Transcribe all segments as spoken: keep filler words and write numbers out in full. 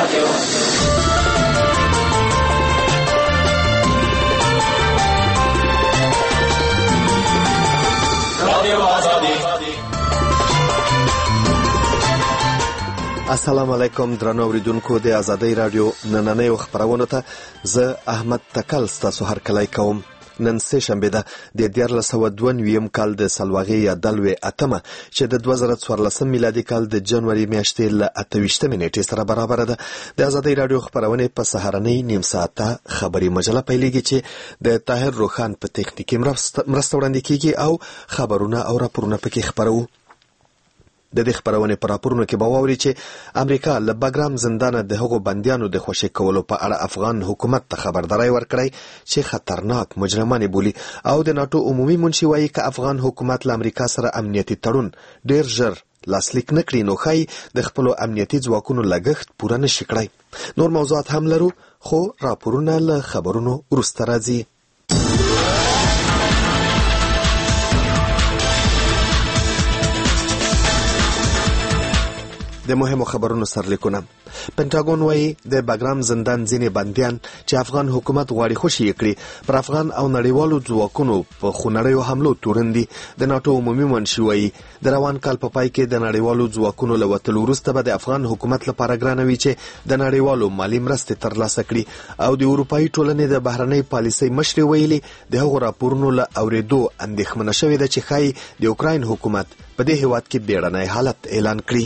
رادیو رادیو آزادی. السلام علیکم درنو اوریدونکو د آزادۍ رادیو نننۍ خبرونه ته زه احمد تکل ستاسو هرکلی کوم. نن سه شنبه ده د دیارلس سوه دوه نوي کال د سلواغې یا دلوې اتمه چې د دوه زره څوارلسم میلادي کال د جنوري میاشتې له اته ویشتمې نیټې سره برابره ده. د آزادۍ رادیو خبرونه په سهارنۍ نیم ساعته خبري مجله پیلېږي چې د طاهر روخان په تخنیکي مرسته وړاندې کیږي او خبرونه او راپورونه پکې خبرو. د دې خبرونه پر راپورونو کې به واوري چې امریکا له باګرام زندانه د هغو بنديانو د خوشي کولو په اړه افغان حکومت ته خبرداري ورکړی چې خطرناک مجرمان بولي، او د ناتو عمومي منشي وایي چې افغان حکومت له امریکا سره امنیتي تړون ډیر ژر لاسلیک نکړي نو خای د خپل امنیتي ځواکونو لګښت پوره نشي کړای. نور موضوعات هم لرو، خو راپورونه له خبرونو وروسته راځي. د مهمو خبرونو سرلیکونه. پنټاګون وایي د باګرام زندان ځینې بندیان چې افغان حکومت غواړي خوشي کړي پر افغان او نړیوالو ځواکونو په خونړیو حملو تورن دي. د ناتو عمومي منشي وایي د روان کال په پای کې د نړیوالو ځواکونو له وتلو وروسته به د افغان حکومت لپاره ګرانه وي چې د نړیوالو مالي مرستې ترلاسه کړي، او د اروپایي ټولنې د بهرنۍ پالیسۍ مشري ویلي د هغو راپورونو له اورېدو اندېښمنه شوې ده چې ښایي د اوکراین حکومت په دې هیواد کې بیړنی حالت اعلان کړي.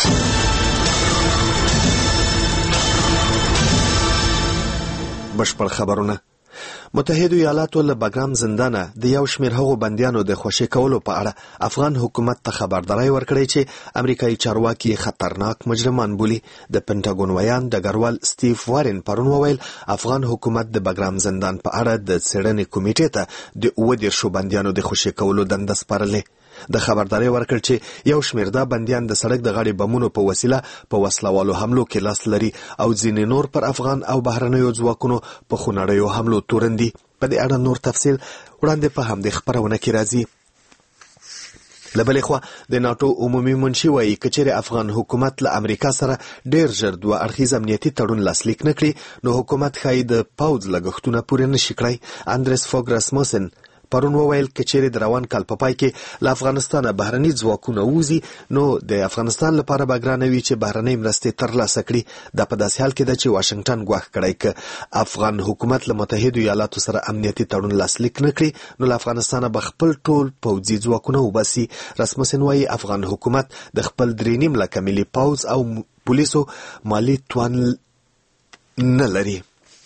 بشپړ خبرونه. متحده ایالاتو له باګرام زندانه د یو شمېر هغو بندیانو د خوشي کولو په اړه افغان حکومت ته خبرداری ورکړی چې امریکایي چارواکي خطرناک مجرمان بولي. د پنټاګون ویان ډګروال سټیف وارن پرون وویل افغان حکومت د باګرام زندان په اړه د څېړنې کمیټې ته د اووه دېرشو بندیانو د خوشي کولو دنده سپارلې. د خبرداري ورکړ چې یو شمېر دا بندیان د سړک د غاړې بمونو په وسیله په وسلوالو حملو کې لاس لري او ځینې نور پر افغان او بهرنیو ځواکونو په خونړیو حملو تورن دي. په دې اړه نور تفصیل وړاندې په همدې خبرونه کې راځي. له بلې خوا د ناتو عمومي منشي وایي که چیرې افغان حکومت له امریکا سره ډیر ژر دوه اړخیز امنیتي تړون لاسلیک نه کړي نو حکومت ښایي د پوځ لګښتونه پوره نشي کړی. اندرس فوګ راسموسن پرون وویل که چیرې د روان کال په پای کې له افغانستانه بهرني ځواکونه ووځي نو د افغانستان لپاره به ګرانه وي چې بهرنۍ مرستې ترلاسه کړي. دا په داسې حال کې ده چې واشنګټن ګواښ کړی که افغان حکومت له متحدو ایالاتو سره امنیتي تړون لاسلیک نه کړي نو له افغانستانه به خپل ټول پوځي ځواکونه وباسي. رسموسن وایي افغان حکومت د خپل درې نیم لکه ملي پوځ او پولیسو مالي توان نه لري.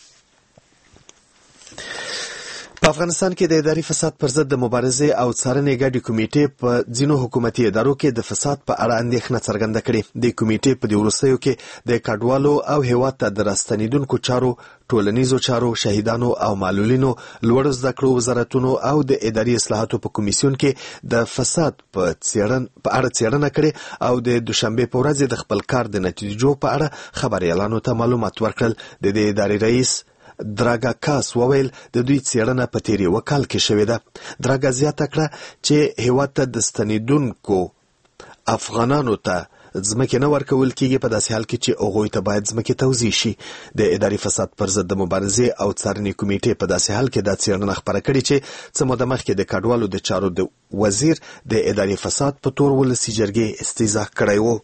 په افغانستان کې د اداري فساد پر ضد د مبارزې او څارنې ګډې کمیټې په ځینو حکومتي ادارو کې د فساد په اړه اندېښنه څرګنده کړې. د کمیټې په دې وروستیو کې د کډوالو او هیواد ته د راستنېدونکو چارو، ټولنیزو چارو، شهیدانو او معلولینو، لوړو زده کړو وزارتونو او د اداري اصلاحاتو په کمیسیون کې د فساد په څېړن په اړه څېړنه کړې او د دوشنبې په ورځ د خپل کار د نتیجو په اړه خبريالانو ته معلومات ورکړل. د دې ادارې رئیس دراګا کاس وویل د دوی څېړنه په تیر یو کال کې شوې ده. دراګا زیاته کړه چې هیواد ته د ستنېدونکو افغانانو ته ځمکې نه ورکول کېږي په داسې حال کې چې هغوی ته باید ځمکې توزیع شي. د اداري فساد پر ضد د مبارزې او څارنې کمیټې په داسې حال کې دا څېړنه خپره کړې چې څه موده مخکې د کډوالو د چارو د وزیر د اداري فساد په تور ولسي جرګې استیضاح کړی و.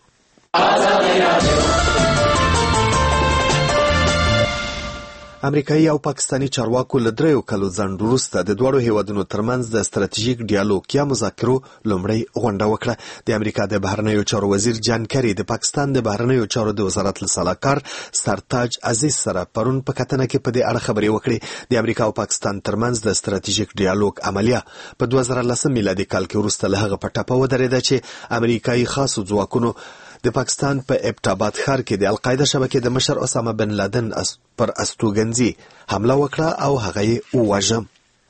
امریکایي او پاکستاني چارواکو له دریو کالو ځنډ وروسته د دواړو هیوادونو ترمنځ د ستراتیژیک ډیالوګ یا مذاکرو لومړۍ غونډه وکړه. د امریکا د بهرنیو چارو وزیر جان کری د پاکستان د بهرنیو چارو د وزارت له سلاکار سرتاج عزیز سره پرون په کتنه کې په دې اړه خبرې وکړې. د امریکا او پاکستان ترمنځ د ستراتیژیک ډیالوګ عملیه په دوه زره لسم میلادي کال کې وروسته له هغه په ټپه ودرېده چې امریکایي خاصو ځواکونو د پاکستان په ابټاباد ښار کې د القاعده شبکې د مشر اسامه بن لادن پر استوګنځي حمله وکړه او هغه یې وواژه.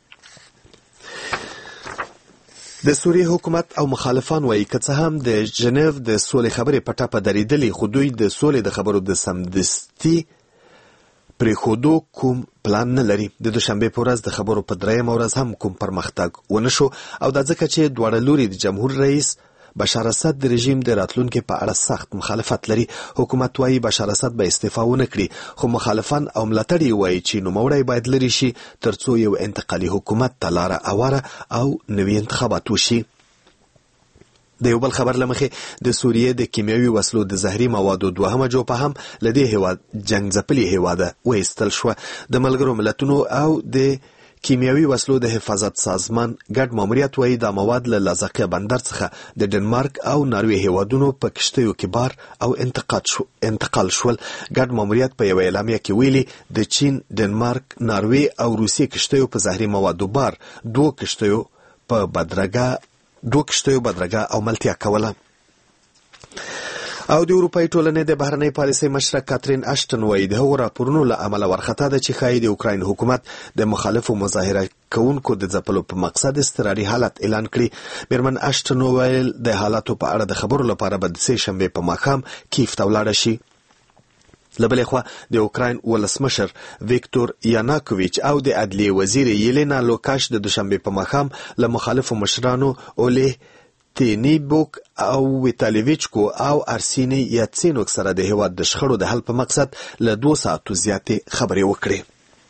د سوریې حکومت او مخالفان وایي که څه هم د ژنیو د سولې خبرې په ټپه درېدلې خو دوی د سولې د خبرو د سمدستي پرېښودو کوم پلان نه لري. د دوشنبې په ورځ د خبرو په درېیمه ورځ هم کوم پرمختګ ونه شو او دا ځکه چې دواړه لوري د جمهور رئیس بشار اسد د رژیم د راتلونکو په اړه سخت مخالفت لري. حکومت وايي بشار اسد به استعفا ونه کړي، خو مخالفان او ملاتړي وايي چې نوموړی باید لري شي ترڅو یو انتقالي حکومت ته لاره اواره او نوي انتخابات وشي. د یو بل خبر لمخې د سوریې د کیمیاوي وسلو د زهري موادو دوهمه جوپه هم لدې هیواد جنگ ځپلي هیواده وایستل شو. د ملګرو ملتونو او د کیمیاوي وسلو د حفاظت سازمان ګډ ماموریت وایي دا مواد له لازقیه بندر څخه د ډنمارک او ناروې هیوادونو په کشتیو کې بار او انتقال شو انتقال شول. ګډ ماموریت په یو اعلامیه کې ویلي د چین، ډنمارک، ناروې او روسیې کشتیو په زهري موادو بار دوه کشتیو په بدرګه دوه کشتیو بدرګه او ملتیا کوله. او د اروپای ټولنې د بهرنۍ پالیسۍ مشره کاترین اشټن وایي د هغو راپورونو له امله ورخطا ده چې ښایي د اوکراین حکومت د مخالفو مظاهره کوونکو د ځپلو په مقصد اضطراري حالت اعلان کړي. میرمن اشټن وویل د حالاتو په اړه د خبرو لپاره به د سې شنبې په ماښام کیف ته ولاړه شي. لبلې خوا د اوکراین ولسمشر ویکتور یاناکوویچ او د عدلیې وزیر یلینا لوکاش د دوشنبې په ماښام له مخالفو مشرانو اولیه تینیبوک او ویتالیویچکو او ارسینی یاتسینوک سره د هیواد د شخړو د حل په مقصد له دوه ساعتو زیاتې خبرې وکړې.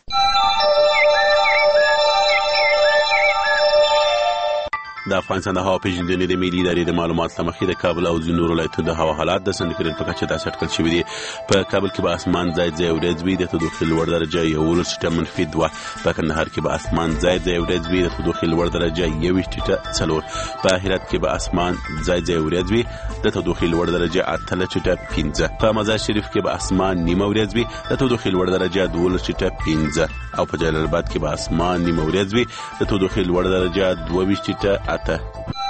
د افغانستان د هوا پیژندنې د ملي ادارې د معلوماتو له مخې د کابل او ځینو نورو ولایتونو د هوا حالات د سنتیګریډ په کچه داسې اټکل شوي دي. په کابل کې به اسمان ځای ځای وريځ وي، د تودوخې لوړ درجه یولس ټیټه منفي دوه. په کندهار کې به اسمان ځای ځای وريځ وي، د تودوخې لوړ درجه یوویشت ټیټه څلور. په هرات کې به اسمان ځای ځای وريځ وي، د تودوخې لوړ درجه اتلس ټیټه پنځه. په مزار شریف کې به اسمان نیمه وريځ وي، د تودوخې لوړ درجه دولس ټیټه پنځه. او په جلال آباد کې به اسمان نیمه وريځ وي، د تودوخې لوړ درجه دوه ویشت ټیټه اته.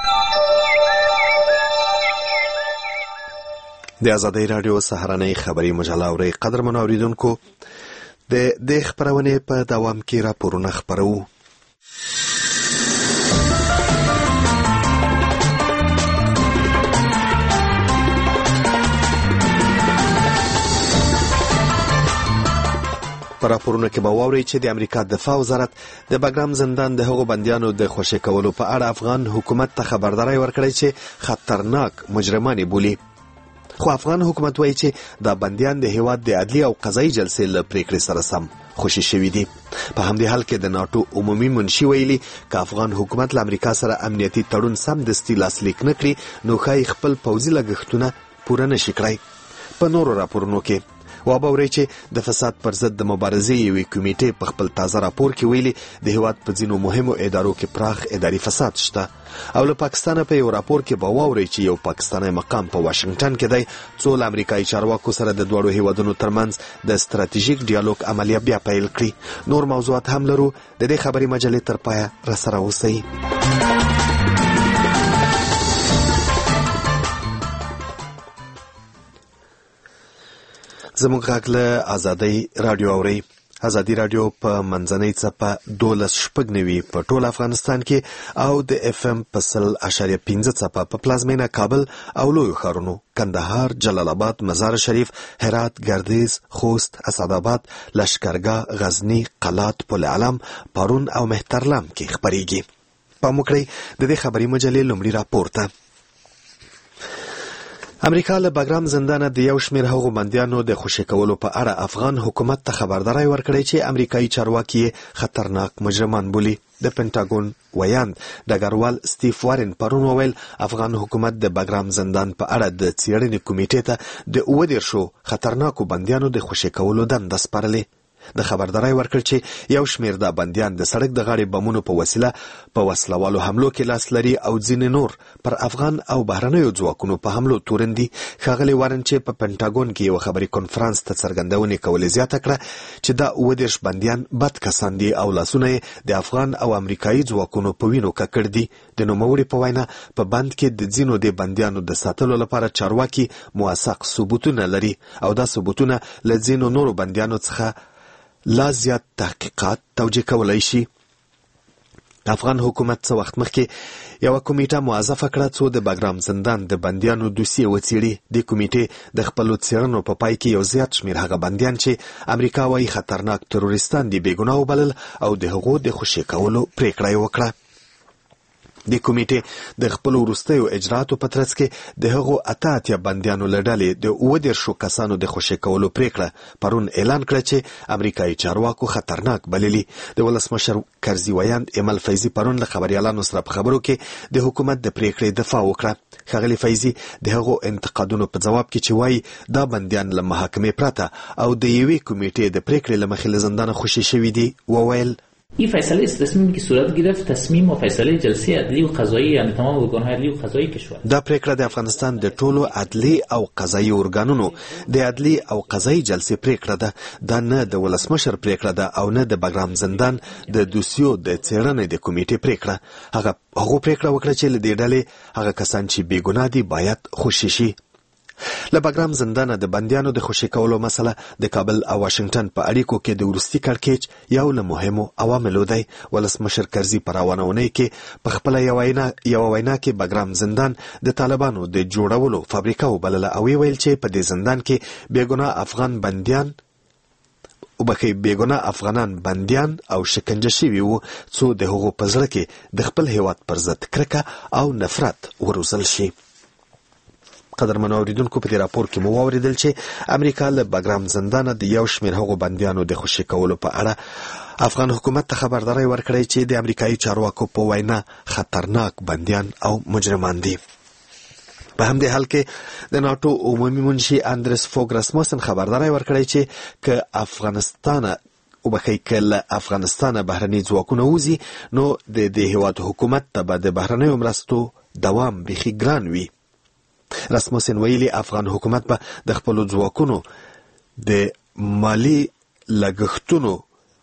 د آزادۍ راډیو سهارنۍ خبري مجله اوري. قدرمن اوریدونکو، د دې خبرونې په دوام کې راپورونه خبرو. په راپورونو کې به واورئ چې د امریکا دفاع وزارت د بګرام زندان د هغو بندیانو د خوشي کولو په اړه افغان حکومت ته خبرداري ورکړې چې خطرناک مجرمان بولي. خو افغان حکومت وایي چې دا بندیان د هیواد د عدلي او قضایي جلسې له پریکړې سره سم خوشي شوي دي. په همدې حال کې د ناتو عمومي منشي ویلي که افغان حکومت له امریکا سره امنیتي تړون سم دستي لاسلیک نه کړي نو ښایي خپل پوځي لګښتونه پوره نشي کړای. په نورو راپورونو کې وابورئ چې د فساد پر ضد د مبارزې یوې کمیټې په خپل تازه راپور کې ویلي د هیواد په ځینو مهمو ادارو کې پراخ اداري فساد شته. او له پاکستانه په یو راپور کې به واورئ چې یو پاکستاني مقام په واشنگټن کې دی څو له امریکایي چارواکو سره د دواړو هیوادونو ترمنځ د ستراتیژیک ډیالوګ عملیه بیا پیل کړي. نور موضوعات هم لرو. د دې خبري مجلې تر پایه راسره اوسئ. زموږ غږ له آزادۍ راډیو اوري. آزادي راډیو په منځنۍ څپه دولس شپږ نوي په ټول افغانستان کې او د اف ام په سل اشاریه پنځه څپه په پلازمینه کابل او لویو ښارونو کندهار، جلال آباد، مزار شریف، هرات، ګردیز، خوست، اسعدآباد، لشکرګاه، غزنی، قلات، پل علم، پارون او مهترلام کې خبريږي. پام وکړئ د دې خبري مجلې لومړی راپور ته. امریکا له بګرام زندانه د یو شمېر هغو بندیانو د خوشي کولو په اړه افغان حکومت ته خبرداری ورکړی چې امریکایي چارواکي خطرناک مجرمان بولي. د پینټاګون ویاند ډګروال سټیف وارن پرون وویل افغان حکومت د بګرام زندان په اړه د څېړنې کمیټې ته د اووه دېرشو خطرناکو بندیانو د خوشي کولو دنده سپارلې. د خبرداری ورکړ چې یو شمېر دا بندیان د سړک د غاړې بمونو په وسیله په وسلوالو حملو کې لاس لري او ځینې نور پر افغان او بهرنیو ځواکونو په حملو تورن دي. ښاغلی وارن چې په پینټاګون کې یو خبري کنفرانس ته څرګندونې کولې زیاته کړه چې دا اووه دېرش بندیان بد کسان دي او لاسونه یې د افغان او امریکایي ځواکونو په وینو ککړ دي. د نوموړي په وینا په بند کې د ځینو د بندیانو د ساتلو لپاره چارواکي موثق ثبوتونه لري او دا ثبوتونه له ځینو نورو بندیانو څخه لا زیات تحقیقات توجیه کولای شي. افغان حکومت څه وخت مخکې یو کمیټه موظفه کړه څو د بګرام زندان د بندیانو دوسیې وڅېړي. د کمیټې د خپلو څېړنو په پای کې یو زیات شمېر هغه بندیان چې امریکا وايي خطرناک تروریستان دي بې ګناه وبلل او د هغو د خوشي کولو پریکړه یې وکړه. د کمیټې د خپل وروستیو اجرااتو په ترڅ کې د هغو اته اتیا بندیانو له ډلې د اووه دېرشو کسانو د خوشي کولو پریکړه پرون اعلان کړه چې امریکایي چارواکو خطرناک بللي. د ولسمشر کرزي ویاند ایمل فیضي پرون له خبريالانو سره په خبرو کې د حکومت د پریکړې دفاع وکړه. ښاغلي فیضي د هغو انتقادونو په جواب کې چې وایي دا بندیان له محاکمې پرته او د یوې کمیټې د پریکړې له مخې له زندانه خوشي شوي دي وویل این فیصله است تصمیمی که صورت گرفت تصمیم و فیصله جلسه عدلی و قضایی یعنی تمام ارگان‌های عدلی و قضایی کشور. دا پریکړه د افغانستان د ټولو عدلی او قضایی ارګانونو د عدلی او قضایی جلسې پریکړه ده. دا نه د ولسمشر پریکړه ده او نه د بګرام زندان د دوسیو د څېړنې د کمیټې پریکړه. هغه هغه پریکړه وکړه چې له دې ډلې هغه کسان چې بې ګناه دي باید خوشي شي. له بګرام زندانه د بندیانو د خوشي کولو مسله د کابل او واشنگټن په اړیکو کې د وروستي کړکېچ یو له مهمو عواملو دی. ولسمشر کرزي په روانه اونۍ کې په خپله یوه وینا یوه وینا کې بګرام زندان د طالبانو د جوړولو فابریکه وبلله او ویل چې په دې زندان کې بېګناه افغان بندیان وبخښئ بېګناه افغانان بندیان او شکنجه شوي وو څو د هغو په زړه کې د خپل هیواد پر ضد کرکه او نفرت وروزل شي. قدرمنو اوریدونکو په دې راپور کې مو واوریدل چې امریکا له بګرام زندانه د یو شمېر هغو بندیانو د خوشي کولو په اړه افغان حکومت ته خبرداری ورکړی چې د امریکایي چارواکو په وینا خطرناک بندیان او مجرمان دي. په همدې حال کې د ناټو عمومي منشي اندرس فوګ رسموسن خبرداری ورکړی چې که افغانستان وبخښئ که له افغانستانه بهرني ځواکونه وځي نو د دې هېواد حکومت ته به د بهرنیو مرستو دوام بیخي ګران وي. رسموسن ویلي افغان حکومت به د خپلو ځواکونو د مالی لګښتونو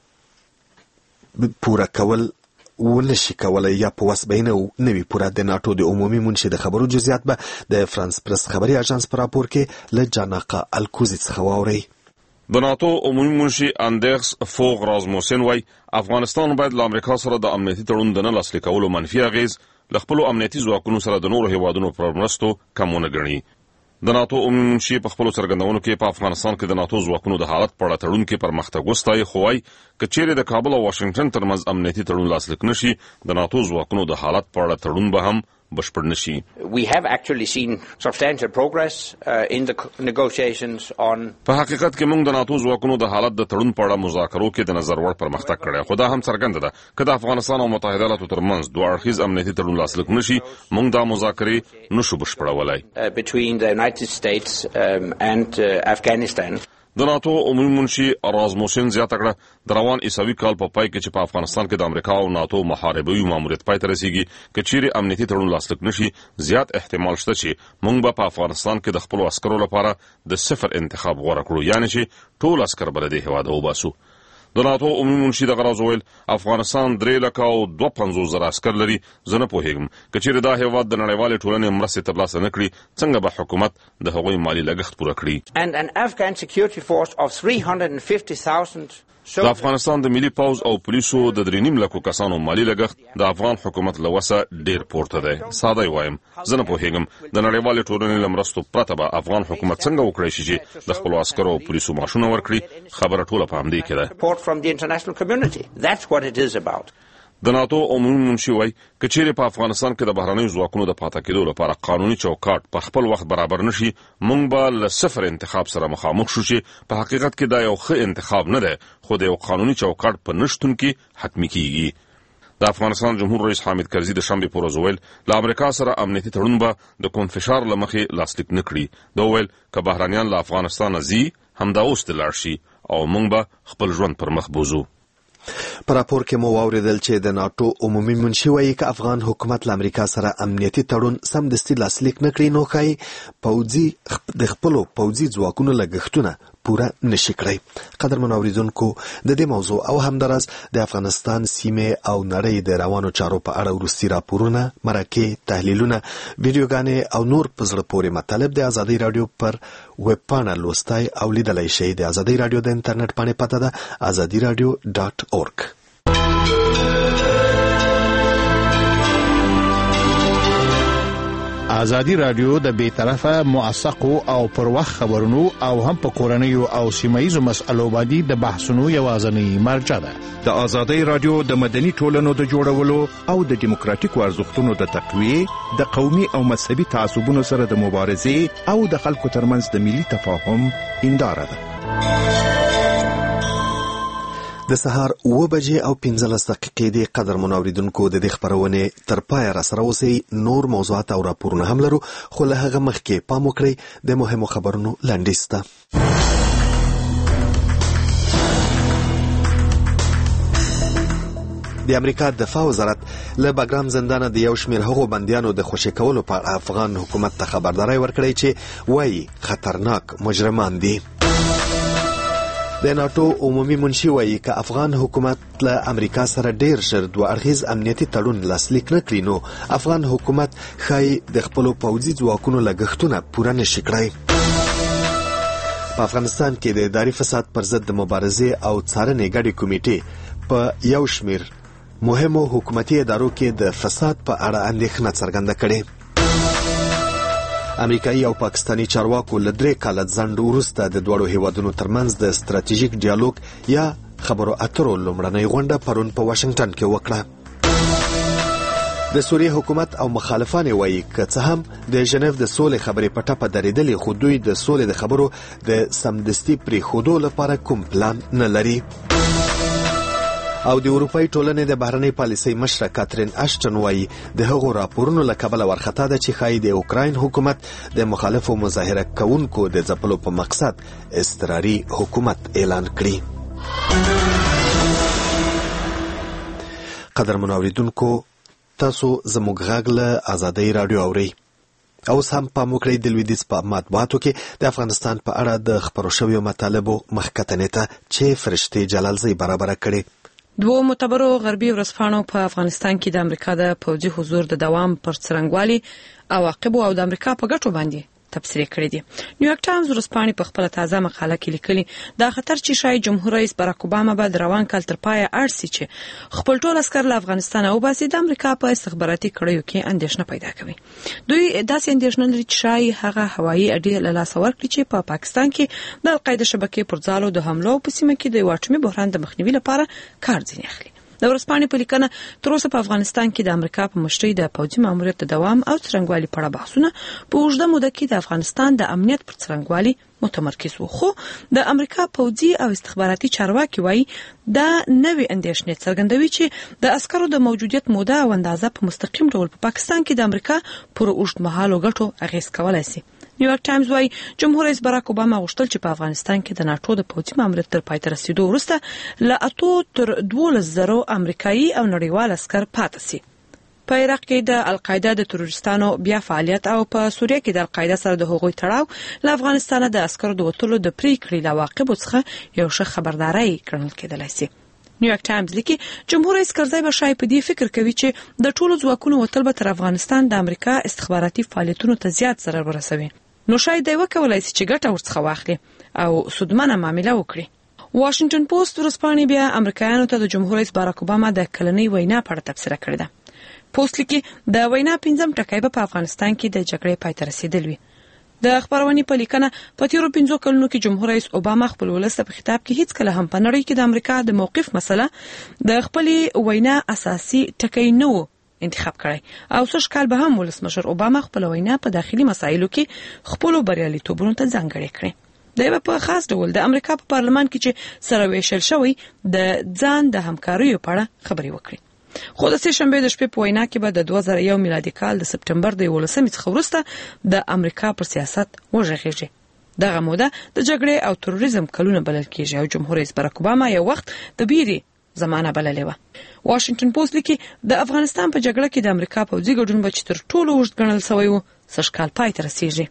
پوره کول ونشي کولی یا په وس به یې نه وي پوره. د ناټو د عمومي منشي د خبرو جزئیات به د فرانس پرس خبري اژانس په راپور کې له جاناقه الکوزي څخه واورئ. د ناتو عمومي منشي اندرس فوغ رازموسن وایي افغانستان باید له امریکا سره د امنیتي تړون د نه لاسلیک کولو منفي اغیز له خپلو امنیتي ځواکونو سره د نورو هیوادونو پر مرستو کم ونه ګڼي. د ناتو عمومي منشي په خپلو څرګندونو کې په افغانستان کې د ناتو ځواکونو د حالت په اړه تړون کې پرمختګ وستایي، خو وایي که چیرې د کابل او واشنګټن ترمنځ امنیتي تړون لاسلیک نشي د ناتو ځواکونو د حالت په اړه تړون به هم بشپړ نشي. We have actually seen substantial progress uh, in the negotiations on په حقیقت کې موږ د ناتو ځواکونو د حالت د تړون په اړه مذاکرو کې د نظر وړ پرمختګ کړی، خو دا هم څرګنده ده که د افغانستان او متحده ایالاتو ترمنځ دوه اړخیز امنیتي تړون لاسلیک نشي موږ دا مذاکرې نشو بشپړولی. uh, between the United States um, and uh, Afghanistan. د ناتو عمومي منشي رازموسن زیاته کړه د روان عیسوي کال په پای کې چې په افغانستان کې د امریکا او ناتو محاربوي ماموریت پای ته رسیږي که چیرې امنیتي تړون لاسلیک نشي زیات احتمال شته چې موږ به په افغانستان کې د خپلو عسکرو لپاره د صفر انتخاب غوره کړو، یعنې چې ټول عسکر به له دې هېواده وباسو. د ناتو عمومي منشي دغه راز وویل افغانستان درې لکه او دوه پنځوس زره عسکر لري. زه نه پوهېږم که چیرې دا هېواد د نړیوالې ټولنې مرستې ترلاسه نه کړي څنګه به حکومت د هغوی مالي لګښت پوره کړي. And an Afghan security force of three hundred fifty thousand د افغانستان د ملي پوځ او پولیسو د درې نیم لکو کسانو مالي لګښت د افغان حکومت له وسه ډیر پورته دی. ساده یې وایم زه نه پوهېږم د نړیوالې ټولنې له مرستو پرته به افغان حکومت څنګه وکړی شي چې د خپلو عسکرو او پولیسو معاشونه ورکړي. خبره ټوله په همدې کې ده. support from the international community. That's what it is about. د ناتو عمومي منشي وایي که چیرې په افغانستان کې د بهرنیو ځواکونو د پاتې کېدو لپاره قانوني چوکاټ په خپل وخت برابر نشي موږ به له صفر انتخاب سره مخامخ شو چې په حقیقت کې دا یو ښه انتخاب نه دی خو د یو قانوني چوکاټ په نشتون کې حتمي کیږي. د افغانستان جمهور رئیس حامد کرزي د شنبې په ورځ وویل له امریکا سره امنیتي تړون به د کوم فشار له مخې لاسلیک نه کړي. دا وویل که بهرنیان له افغانستانه ځي همدا اوس دې لاړ شي او موږ به خپل ژوند پر مخ بوزو. په راپور کې مو واوریدل چې د ناټو عمومي منشي وایي که افغان حکومت له امریکا سره امنیتي تړون سمدستي لاسلیک نه کړي نو ښایي پوځي د خپلو پوځي ځواکونو لګښتونه پوره نشي کړی. قدرمنو اوریدونکو د دې موضوع او همداراز د افغانستان سیمې او نړۍ د روانو چارو په اړه وروستي راپورونه، مرکې، تحلیلونه، ویډیوګانې او نور په زړه پورې مطالب د ازادۍ راډیو پر ویب پاڼه لوستی او لیدلی شئ. د ازادۍ راډیو د انټرنیټ پاڼې پته ده ازادي راډیو ډاټ اورګ. ازادي رادیو د بې طرفه موثقو او پر وخت خبرونو او هم په کورنیو او سیمایي مسایلو باندې د بحثونو یوازینی مرجع ده. د ازادي رادیو د مدني ټولنو د جوړولو او د دیموکراتیکو ارزښتونو د تقویه، د قومي او مذهبي تعصبونو سره د مبارزې او د خلکو ترمنځ د ملي تفاهم هنداره ده. د سهار اوه بجې او پنځلس دقیقې دي. قدر منوریدونکو د دې خبرونه تر پای را سره اوسئ. نور موضوعات او راپورونه هم لرو، خو له هغه مخکې پام وکړئ د مهمو خبرونو لنډیز ته. د امریکا دفاع وزارت له باګرام زندانه د یو شمېر هغو بندیانو د خوشي کولو په اړه افغان حکومت ته خبرداری ورکړی چې وایي خطرناک مجرمان دي. د ناتو عمومي منشي وایي که افغان حکومت له امریکا سره ډیر ژر دوه اړخیز امنیتي تړون لاسلیک نه کړي نو افغان حکومت ښایي د خپلو پوځي ځواکونو لګښتونه پوره نشي کړی. په افغانستان کې د اداري فساد پر ضد د مبارزې او څارنې ګډې کمیټې په یو شمېر مهمو حکومتي ادارو کې د فساد په اړه اندېښنه څرګنده کړې. امریکایي او پاکستاني چارواکو له درې کاله ځنډ وروسته د دواړو هیوادونو ترمنځ د ستراتیژیک ډیالوګ یا خبرو اترو لومړنۍ غونډه پرون په واشنګټن کې وکړه. د سوریې حکومت او مخالفان وایي که څه هم د ژنیو د سولې خبرې په ټپه درېدلې، خو دوی د سولې د خبرو د سمدستي پرېښودو لپاره کوم پلان نه لري. او د اروپای ټولنې د بهرنۍ پالیسۍ مشره کاترین اشټن وایي د هغو راپورونو له کبله ورخطا ده چې ښایي د اوکراین حکومت د مخالفو مظاهره کوونکو د ځپلو په مقصد اضطراري حکومت اعلان کړي. قدر منوریدونکو، تاسو زموږ غږ له ازادۍ رادیو اورئ. اوس هم پام وکړئ د لویدیځ په مطبوعاتو کې د افغانستان په اړه د خپرو شویو مطالبو مخکتنې ته چې فرشتې جلالزۍ برابره کړې. دوه معتبرو غربي ورځپاڼو په افغانستان کې د امریکا د پوځي حضور د دوام پر څرنګوالي، عواقبو او د امریکا په ګټو باندې تبصره کړې دي. نیویارک ټایمز ورځپاڼې په خپل تازه مقاله کې لیکلي دا خطر چې شاید جمهور رئیس باراک اوباما به د روان کال تر پایه اړ سي چې خپل ټول عسکر له افغانستان او باسي د امریکا په استخباراتي کړیو کې اندېښنه پیدا کوي. دوی داسې اندېښنه لري چې شاید هغه هوایي اډې له لاسه ورکړي چې په پا پاکستان کې د القاعده شبکې پر ځالو د حملو په سیمه کې د واټمي بحران د مخنیوي لپاره کار ځینې اخلي. د ورځپاڼې په لیکنه تر اوسه په افغانستان کې د امریکا په مشرۍ د پوځي ماموریت د دوام او څرنګوالي په اړه بحثونه په اوږده موده کې د افغانستان د امنیت پر څرنګوالي متمرکز وو، خو د امریکا پوځي او استخباراتي چارواکي وایي دا نوې اندېښنې څرګندوي چې د عسکرو د موجودیت موده او اندازه په مستقیم ډول په پاکستان کې د امریکا پر اوږدمهالو ګټو اغېز کولای شي. نیویارک ټایمز وایي جمهور رئیس باراک اوباما غوښتل چې په افغانستان کې د ناتو د پوځي ماموریت تر پای ته رسیدو وروسته له اتو تر دولس زرو امریکایي او نړیوال عسکر پاتې شي. په عراق کې د القاعده د تروریستانو بیا فعالیت او په سوریه کې د القاعده سره د هغوی تړاو له افغانستان د عسکرو د وټلو د پریکړې له عواقبو څخه یو ښه خبرداري ګڼل کېدلای شي. نیویارک ټایمز لیکي جمهور رئیس کرزی به شاید په دې فکر کوي چې د ټولو ځواکونو وټل به تر افغانستان د امریکا استخباراتي فعالیتونو ته زیات ضرر ورسوي، نو شاید دی وکولای شي چې ګټه ورڅخه واخلي او سودمنه معامله وکړي. واشنگټن پوسټ ورځپاڼې بیا امریکایانو ته د جمهور رئیس باراک اوباما د کلنۍ وینا په اړه تبصره کړې ده. پوسټ لیکي د وینا پنځم ټکی به په افغانستان کې د جګړې پای ته رسیدل وي. د خبرونې په لیکنه په تیرو پنځو کلونو کې جمهور رئیس اوباما خپل ولس ته په خطاب کې هیڅ کله هم په نړۍ کې د امریکا د موقف مسله د خپلې وینا اساسي ټکی نه و انتخاب کړی او څو کال به هم ولسمشر اوباما خپل وینا په داخلي مسایلو کې خپل بریالیتوبونو ته ځانګړې کړې. دا په خاص ډول د امریکا په پارلمان کې چې سره ویشل شوی د ځان د همکاریو په اړه خبرې وکړي. خو د سه شنبه د شپې په وینا کې به د دوه زره یو میلادي کال د سپټمبر د یولسمې څخه وروسته د امریکا پر سیاست وژغېږي. دغه موده د جګړې او تروریزم کلونه بلل کېږي او جمهور رئیس باراک اوباما یو وخت د بیري زمانه بللې و. واشنگټن پوسټ لیکي د افغانستان په جګړه کې د امریکا پوځي ګډون به چې تر ټولو اوږد ګڼل شوی و سږ کال پای ته رسیږي.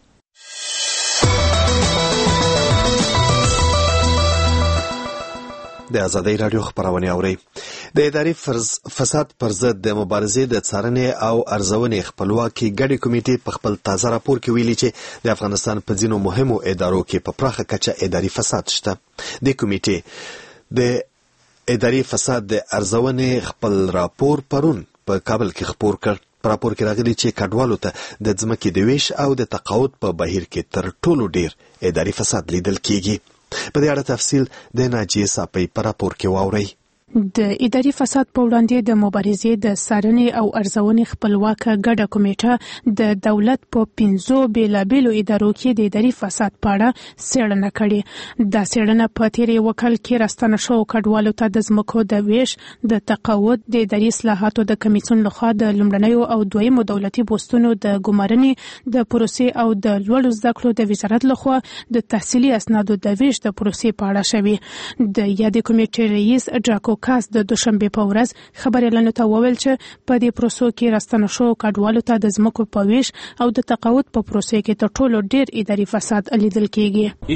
د ازادۍ رادیو خبرونه اوري. د اداري فساد پر ضد د مبارزې د څارنې او ارزونې خپلواکي ګډې کمیټې په خپل تازه راپور کې ویلي چې د افغانستان په ځینو مهمو ادارو کې په پراخه کچه اداري فساد شته. د کمیټې د اداري فساد د ارزونې خپل راپور پرون په کابل کې خپور کړ. په راپور کې راغلي چې کډوالو ته د ځمکې د ویش او د تقاعد په بهیر کې تر ټولو ډیر اداري فساد لیدل کیږي. په دې اړه تفصیل د ناجیه صافی په راپور کې واورئ. د اداري فساد په وړاندې د مبارزې د څارنې او ارزونې خپلواکه ګډه کمیټه د دولت په پنځو بیلابیلو ادارو کې د اداري فساد په اړه څېړنه کړې. دا څېړنه په تیر یو کال کې راستنه شو کډوالو ته د ځمکو د ویش، د تقاعد، د اداري اصلاحاتو د کمیسیون لخوا د لومړنیو او دویمو دولتي پوسټونو د ګمارنې د پروسې او د لوړو زده کړو د وزارت لخوا د تحصیلي اسنادو د ویش د پروسې په اړه شوي. د یادې کمیټې رئیس ډاکو کاس د دوشنبه په ورځ خبريالانو ته وویل چې په دې پروسو کې راستنه شو کډوالو ته د ځمکو په ویش او د تقاعد په پروسې کې تر ټولو ډیر اداري فساد لیدل کیږي.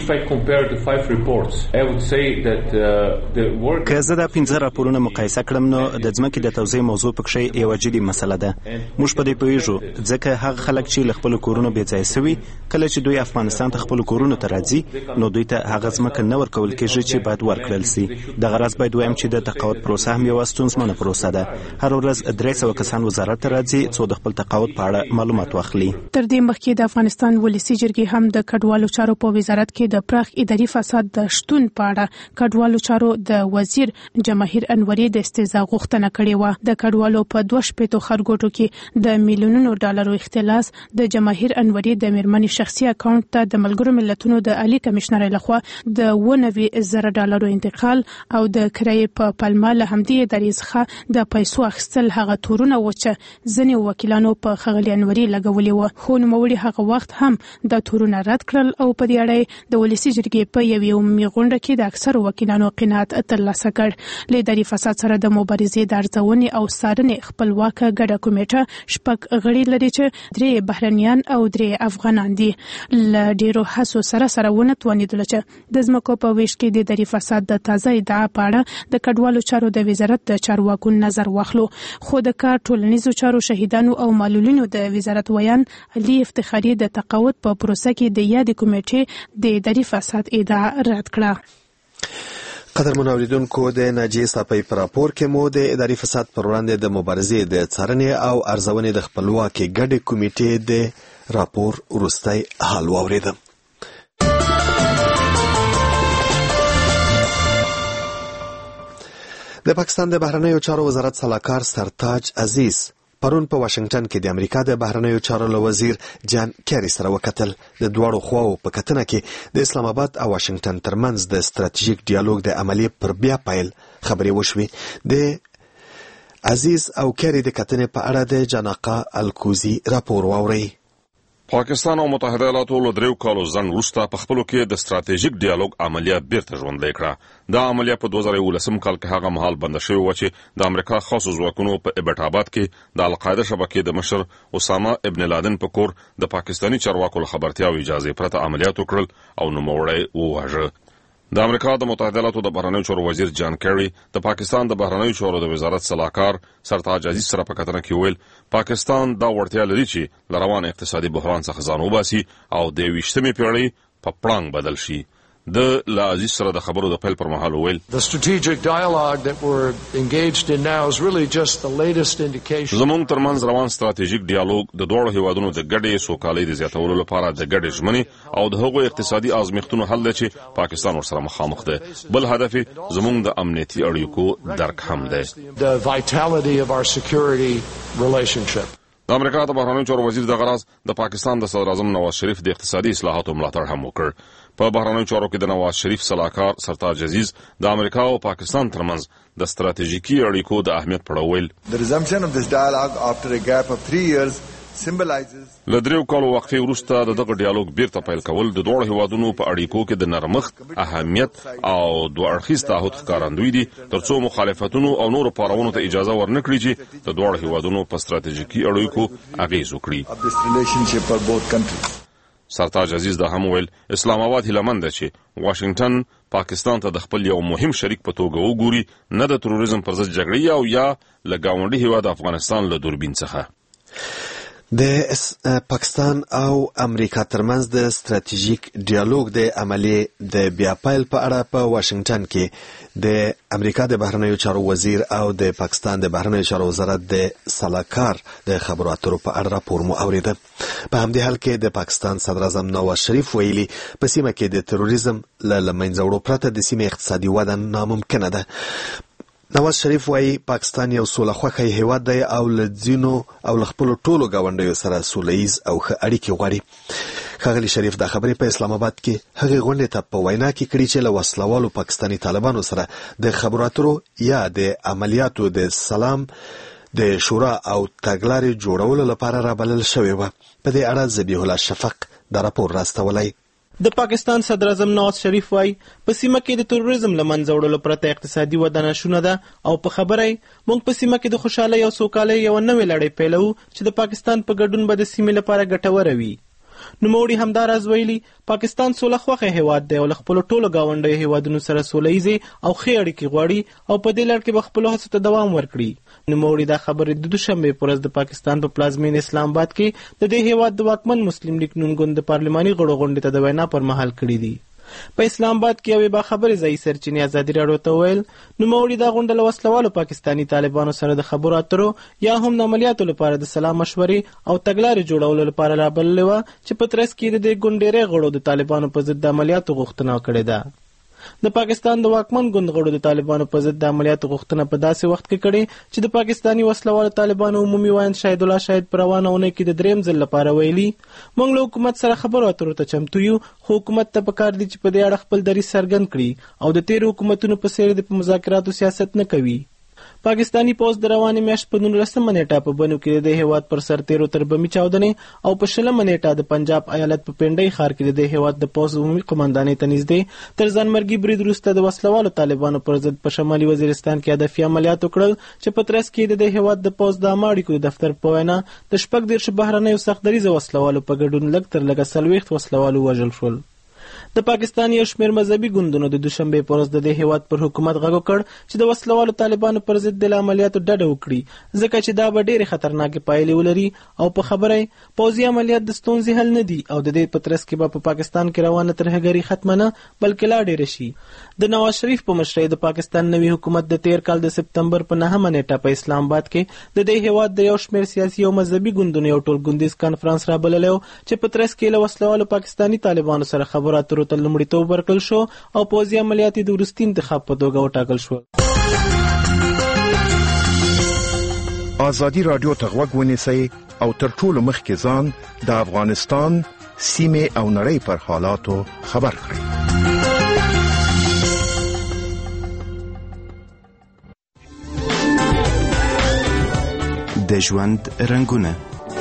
که زه دا پنځه راپورونه مقایسه کړم نو د ځمکې د توزیع موضوع پکې یو جدي مسله ده. موږ په دې پوهیږو ځکه هغه خلک چې خپل کورونه بې ځای شوي کله چې دوی افغانستان ته خپل کورونه ته راځي نو دوی ته هغه ځمکه نه ورکول کېږي چې باید ورکړل شي. د غرض باید وایم چې د تقاعد پروسه هم یو ستونزمنه پروسه ده. هر ورځ درې سوه کسان وزارت ته راځي څو د خپل تقاعد په اړه معلومات واخلي. تر دې مخکې د افغانستان ولسی جرګې هم د کډوالو چارو په وزارت کې د پراخ اداري فساد د شتون په اړه کډوالو چارو د وزیر جماهیر انوري د استیضاح غوښتنه کړې و. د کډوالو په دوه شپېتو خرګوټو کې د میلیونونو ډالرو اختلاس د جماهیر انوري د میرمنې شخصي اکاونټ ته د ملګرو ملتونو د عالی کمشنر لخوا د اووه نوي زره ډالرو انتقال او د کرایې په پلمه له همدې ادارې څخه د پیسو اخیستل هغه تورونه و چې ځینې وکیلانو په ښاغلي انوري لګولي و. خو نوموړي هغه وخت هم د تورونه رد کړل او په دې اړه د ولسی جرګې په یوې عمومي غونډه کې د اکثرو وکیلانو قناعت ترلاسه کړ. له اداري فساد سره د مبارزې د ارزونې او څارنې خپلواکه ګډه کمیټه شپږ غړي لري چې درې بهرنیان او درې افغانان دي. له ډیرو هڅو سره سره ونه توانیدل چې د ځمکو په ویش کې د اداري فساد د تازه ادعا په اړه د کډوالو چارو د وزارت د چارواکو نظر واخلو. خو د کار ټولنیزو چارو شهیدانو او معلولینو د وزارت ویان علي افتخاري د تقاعد په پروسه کې د یادې کمیټې د اداري فساد ادعا رد کړه. قدر منوریدونکو د ناجیه صافی پر راپور کې مو د اداري فساد پر وړاندې د مبارزې د څارنې او ارزونې د خپلواکې ګډې کمیټې د راپور وروستی حال واورېده. د پاکستان د بهرنیو چارو وزارت سلاکار سرتاج عزیز پرون په واشنگټن کې د امریکا د بهرنیو چارو له وزیر جان کیری سره وکتل. د دواړو خواو په کتنه کې د اسلام آباد او واشنگټن ترمنځ د ستراتیژیک ډیالوګ د عملیې پر بیا پیل خبرې وشوې. د عزیز او کیری د کتنې په اړه د جاناقا الکوزی راپور واورئ. پاکستان او متحده ایالاتو له دریو کالو ځنډ وروسته په خپلو کې د ستراتیژیک ډیالوګ عملیه بیرته ژوندۍ کړه. دا عملیه په دوه زره یولسم کال کې هغه مهال بنده شوې وه چې د امریکا خاصو ځواکونو په ایبټ آباد کې د القاعده شبکې د مشر اسامه ابن لادن په کور د پاکستاني چارواکو له خبرتیا او اجازې پرته عملیات وکړل او نوموړی وواژه. د امریکا د متحده ایالاتو د بهرنیو چارو وزیر جان کیری د پاکستان د بهرنیو چارو د وزارت سلاکار سرتاج عزیز سره په کتنه کې ویل پاکستان دا وړتیا لري چې له روان اقتصادي بحران څخه ځان وباسي او د یویشتمې پیړۍ په پړانګ بدل شي. د لا عزیز سره د خبرو د پیل پر مهال ویل زموږ ترمنځ روان ستراتیژیک ډیالوګ د دواړو هیوادونو د ګډې سوکالۍ د زیاتولو لپاره د ګډې ژمنې او د هغو اقتصادي ازمېښتونو حل دی چې پاکستان ورسره مخامخ دی. بل هدف زموږ د امنیتي اړیکو درک هم دی. د امریکا د بهرنیو چارو وزیر د غرض د پاکستان د صدر اعظم نواز شریف د اقتصادي اصلاحاتو ملاتړ هم وکړ. په بهرنیو چارو کې د نواز شریف سلاکار سرتاج عزیز د امریکا او پاکستان ترمنځ د ستراتیژیکي اړیکو د اهمیت په اړه ویل. له دریو کالو وقفې وروسته د دغه ډیالوګ بیرته پیل کول د دواړو هیوادونو په اړیکو کې د نرمښت، اهمیت او دوه اړخیز تعهد ښکارندوی دي ترڅو مخالفتونو او نورو پاروونو ته اجازه ورنکړي چې د دواړو هیوادونو په ستراتیژیکي اړیکو اغیز وکړي. سرتاج عزیز دا هم ویل اسلام آباد هیلهمند ده چې واشنگټن پاکستان ته د خپل یو مهم شریک په توګه وګوري، نه د تروریزم پر ضد جګړې او یا له ګاونډي هیواد افغانستان له دوربین څخه. د پاکستان او امریکا ترمنځ د ستراتیژیک ډیالوګ د عملی د بیا پیل په اړه په واشنگټن کې د امریکا د بهرنیو چارو وزیر او د پاکستان د بهرنیو چارو وزارت د سلاکار د خبرو اترو په اړه راپور مو اوریده. په همدې حال کې د پاکستان صدر اعظم نواز شریف ویلي په سیمه کې د تروریزم له منځه وړو پرته د سیمې اقتصادي وده ناممکنه ده. نواز شریف وايي پاکستان یو سوله خوښی هیواد دی او له ځینو او له خپلو ټولو ګاونډیو سره سولیز او ښه اړیکې غواړي. ښاغلي شریف دا خبرې په اسلام آباد کې هغې غونډې ته په وینا کې کړي چې له وسلوالو پاکستاني طالبانو سره د خبرو اترو یا د عملیاتو د سلام د شورا او تګلارې جوړولو لپاره رابلل شوې وه. په دې اړه ذبیح الله شفق دا راپور راستولی. د پاکستان صدر اعظم نواز شریف وايي په سیمه کې د تروریزم له منځه وړلو پرته اقتصادي وده ناشونه ده او په خبره موږ په سیمه کې د خوشحالۍ او سوکالۍ یو نوې لړۍ پیلو چې د پاکستان په ګډون به د سیمې لپاره ګټوره وي. نوموړي همداراز ویلي پاکستان سوله خوښه هیواد دی او له خپلو ټولو ګاونډیو هیوادونو سره سوله ییزې او ښې اړیکې غواړي او په دې لړ کې به خپلو هڅو ته دوام ورکړي. نوموړي دا خبرې د دوشنبې په ورځ د پاکستان په پلازمین اسلام آباد کې د دې هیواد د واکمن مسلم لیگ نون ګوند د پارلماني غړو غونډې ته د وینا پر مهال کړي دي. په اسلام آباد کې یوې باخبرې ځایي سرچینې ازادي راډیو ته ویل نوموړي دا غونډه له وسلوالو پاکستاني طالبانو سره د خبرو اترو یا هم د عملیاتو لپاره د سلا مشورې او تګلارې جوړولو لپاره رابللې وه چې په ترڅ کې د دې ګوند ډېری غړو د طالبانو په ضد د عملیاتو غوښتنه کړې ده. د پاکستان د واکمن ګوند غړو د طالبانو په ضد د عملیاتو غوښتنه په داسې وخت کې کړې چې د پاکستاني وسلوالو طالبانو عمومي وایند شهید الله شاهد په روانه اونۍ کې د درېیم ځل لپاره ویلي موږ له حکومت سره خبرو اترو ته چمتو یو خو حکومت ته پکار دي چې په دې اړه خپل دریځ څرګند کړي او د تیرو حکومتونو په څېر د په مذاکراتو سیاست نه کوي. پاکستانی پوځ د روانې میاشت په نولسمه نیټه په بنو کې د دې هیواد پر سرتیرو تر بمي چاودنې او په شلمه نیټه د پنجاب ایالت په پنډۍ ښار کې د دې هیواد د پوځ عمومي قمندانۍ ته نږدې تر ځانمرګي برید وروسته د وسلوالو طالبانو پر ضد په شمالي وزیرستان کې هدفي عملیات وکړل چې په ترڅ کې د دې هیواد د پوځ د عامه اړیکو دفتر په وینا د شپږ دېرشو بهرنیو سختدریځه وسلوالو په ګډون لږ تر لږه څلوېښت وسلوالو وژل شول. د پاکستان یو شمېر مذهبي ګوندونو د دوشنبې په ورځ د دې هیواد پر حکومت غږ وکړ چې د وسلوالو طالبانو پر ضد د عملیاتو ډډه وکړي ځکه چې دا به ډېرې خطرناکې پایلې ولري او په خبره پوځي عملیات د ستونزې حل نه دي او د دې په ترڅ کې به په پاکستان کې روانه ترهګري ختمه نه بلکې لا ډېره شي. د نواز شریف په مشرۍ د پاکستان نوي حکومت د تیر کال د سپتمبر په نهمه نیټه په اسلام آباد کې د دې هیواد د یو شمېر سیاسي او مذهبي ګوندونو یو ټولګونیز کانفرنس رابللی و چې په ترڅ کې له وسلوالو پاکستاني طالبانو سره خبرو اترو ته لومړیتوب ورکړل شو او پوځي عملیات د وروستي انتخاب په توګه وټاکل شو. ازادي راډیو ته غوږ ونیسئ او تر ټولو مخکې ځان د افغانستان سیمې او نړۍ پر حالاتو خبر کړئ. د ژوند رنګونه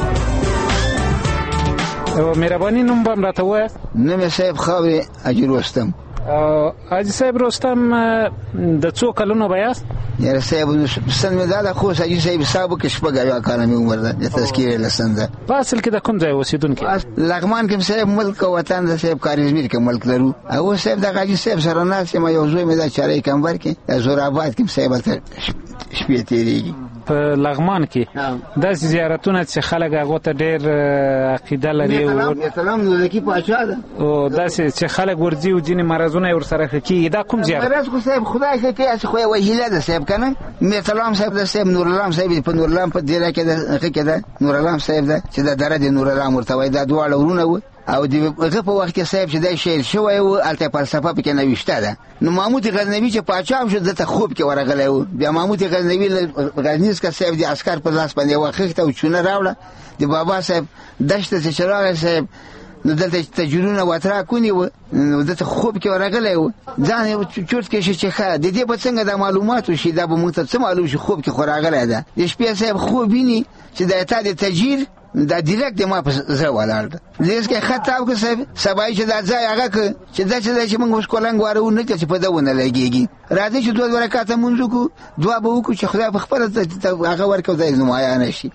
مهرباني نوم به راته ووایاست؟ نوم صاحب خاوري حاجي رستم. حاجي صاحب رستم د څو کلونو به یاست؟ یاره صاحب سن مې دا ده خو حاجي صاحب صاحب کې شپږ اویا کاله مې عمر ده د تذکیرې له سن ده. په اصل کې د کوم ځای اوسېدونکی؟ لغمان کې صاحب ملک او وطن ده صاحب کاریزمیر کې ملک لرو او صاحب د حاجي صاحب سره ناست یم یو زوی مې دا چارې کمبر کې زور آباد کې صاحب شپې تېرېږي. په لغمان کې داسې زیارتونه چې خلک هغو ته ډېر عقیده لري سلام نورزکي پاچا ده او داسې چې خلک ورځي او ځینې مرضونه یې ورسره ښه کېږي دا کوم زیارت؟ مرض خو صاحب خدای ښه کوي هسې خو یې وهیله ده صاحب که نه میرسلام صاحب ده صاحب نورالام صاحب په نورالام په دیره کې ده ښه کې ده نورالام صاحب ده چې دا دره د نورالام ورته وایي دا دواړه ورونه وو او د هغه په وخت کې صاحب چې دا شعر شوی و هلته فلسفه پکې نوشته ده. نو محمود غزنوي چې پاچا شو دته خوب کې ورغلی و بیا محمود غزنوي غزنیز که صاحب د عسکر په لاس باندې وخښته او چونه راوړه د بابا صاحب دشته چې راغی صاحب نو دلته تجرونه وترا کونی و نو دته خوب کې ورغلی و ځان چورت کې شي چې ښه د دې په څنګه د معلوماتو شي دا به موږ ته څه معلوم شي خوب کې خو راغلی ده د شپې صاحب خوب ویني چې د اتا د تجیر دا ډایرکټ ما په زړه ولاړ ده لیس کې خطا او صاحب سبای چې دا ځای هغه چې دا چې موږ اوس کولنګ واره نه چې په دونه لګيږي راځي چې دوه ورکاته مونږ کو دوه به وکړو چې خدای په خپل هغه ورکو ځای نمایان شي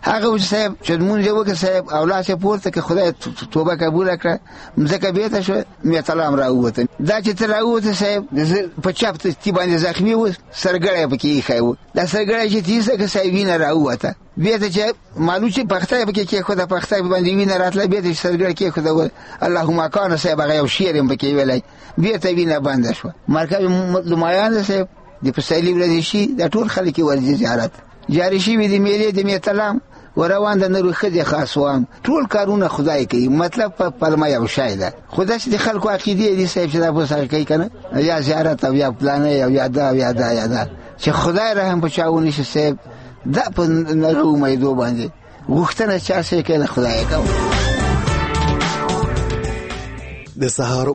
هغه صاحب چې مونږ یو کې صاحب اولاد څخه پورته کې خدای توبه قبول کړه مزه بیت شو می سلام راوته دا چې تر راوته صاحب په چاپ تی باندې زخمی و سرګړې پکې خایو دا سرګړې چې تیسه کې صاحب وینه راوته بیت چې معلوم چې پخته پکې کې خدای پخته باندې وینه راتله بیت سرګړې کې خدای اللهم کان صاحب هغه یو شعر پکې ویلای بیت وینه باندې شو مرکز لمایان صاحب د پسایلی ورځ شي د ټول خلک ورځي زیارت جاری شي وي د میلې د میتلام وروان د نور خدای خاصوام ټول کارونه خدای کوي مطلب په پرما یو شای ده خدای چې د خلکو عقیده دي صاحب چې دا په سر کوي کنه یا زیارت او یا پلان یا یا دا یا دا یا دا چې خدای رحم په چاوني شي صاحب دا په نړۍ امیدو باندې غوښتنه چا شي کوي خدای کوي د سهار